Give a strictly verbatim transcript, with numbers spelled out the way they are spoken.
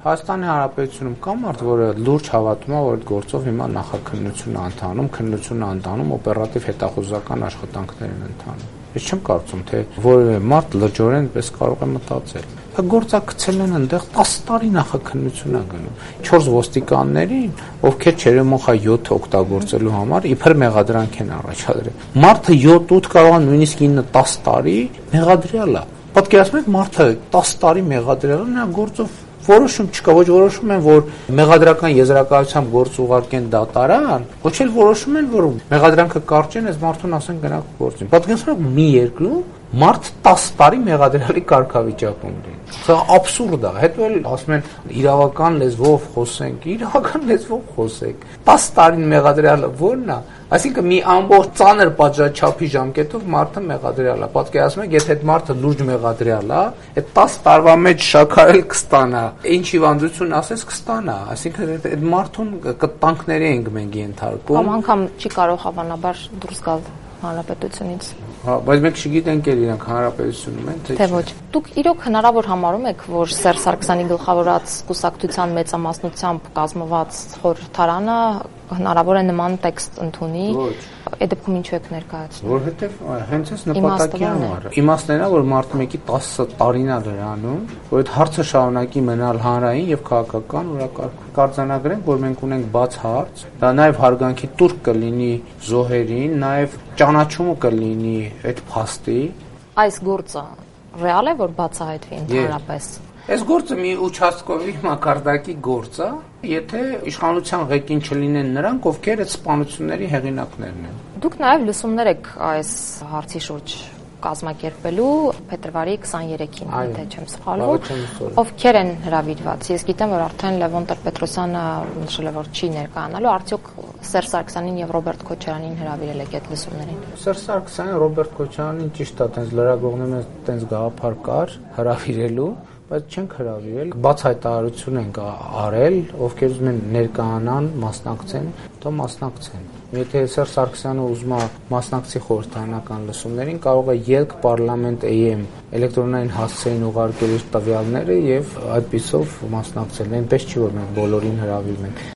Հայաստանի Հանրապետությունում կա մարդ, որը լուրջ հավատում է, որ այդ գործով հիմա նախաքննություն է ընթանում, քննություն է ընթանում, օպերատիվ հետախուզական աշխատանքներ են ընթանում։ Ես չեմ կարծում, թե որևէ մարդ լրջորեն պես կարող է մտածել։ Գործակցել են այնտեղ տասը տարի նախաքննություն է գնում։ չորս ոստիկաններին, ովքեր չերեմոխա յոթ օգտագործելու համար իբր մեղադրանք են առաջադրել։ Մարդը յոթ ութ կարող է նույնիսկ ինը տասը տարի մեղադրյալ է։ Պատկերացնում եք, մարդը տասը տարի մեղադրյալ է, նա գործով որոշում չկա, ոչ որոշում են, որ մեղադրական եզրակացությամբ գործ ուղարկեն դատարան, ոչ էլ որոշում են, որ մեղադրանքը կարճեն, այս մարդուն ասեն գնաք գործին։ Պատկերացնում եք, մի երկրում մարդ տասը տարի մեղադրյալի կարգավիճակում լինի։ Սա աբսուրդ է։ Հետո էլ ասում են իրավական լեզվով խոսենք, իրավական լեզվով խոսենք։ տասը տարին մեղադրյալը ո՞րն է։ Այսինքն մի ամբողջ ծանր պատժաչափի ժամկետով մարդը մեղադրյալ է։ Պատկերացնում եք, եթե այդ մարդը լուրջ մեղադրյալ է, այդ տասը տարվա մեջ շաքարել կստանա, ինչ հիվանդություն ասես կստանա։ Այսինքն այդ մարդուն կտանքների ենք մենք ենթարկում։ Կամ անգամ չի կարող հավանաբար դուրս գալ հանրապետությունից։ Հա, բայց մենք չգիտենք էլ իրանք հանրապետությունում են, թե ոչ։ Դուք իրոք հնարավոր համարում եք, որ Սերժ Սարգսյանի գլխավորած կուսակցության մեծամասնությամբ կազմված խորհրդարանը հնարավոր է նման տեքստ ընդունի։ Ոչ։ Այդ դեպքում ինչու եք ներկայացնում։ Որովհետև հենց այս նպատակի համար։ Իմաստն է, որ մարդ մեկի տասը տարին է դրանում, որ այդ հարցը շարունակի մնալ հանրային եւ քաղաքական օրակարգում։ Կարձանագրենք, որ մենք ունենք բաց հարց, դա նաեւ հարգանքի տուրք կլինի զոհերին, նաեւ ճանաչումը կլինի այդ փաստի։ Այս գործը ռեալ է, որ բացահայտվի ընդհանրապես։ Այս գործը մի ուչաստկովի մակարդակի գործ է, եթե իշխանության ղեկին չլինեն նրանք, ովքեր այդ սպանությունների հեղինակներն են։ Դուք նաև լսումներ եք այս հարցի շուրջ կազմակերպելու փետրվարի քսաներեքին, եթե չեմ սխալվում, ովքեր են հրավիրված։ Ես գիտեմ, որ արդեն Լևոն Տեր-Պետրոսյանը նշել է, որ չի ներկայանալու, արդյոք Սերժ Սարգսյանին եւ Ռոբերտ Քոչարյանին հրավիրել եք այդ լսումներին։ Սերժ Սարգսյանին, Ռոբերտ Քոչարյանին ճիշտ է, տենց լրագրողներում տենց գաղափար կար հրավիրելու, բայց չենք հրավիրել, բաց հայտարարություն ենք արել, ովքեր ուզում են ներկայանան, մասնակցեն, դա մասնակցեն։ Եթե Սերժ Սարգսյանը ուզում է մասնակցի խորհրդարանական լսումներին, կարող է ելք Parliament A M էլեկտրոնային հասցեին ուղարկել իր տվյալները եւ այդպիսով մասնակցել։ Այնպես չի, որ մենք բոլորին հրավիրում ենք։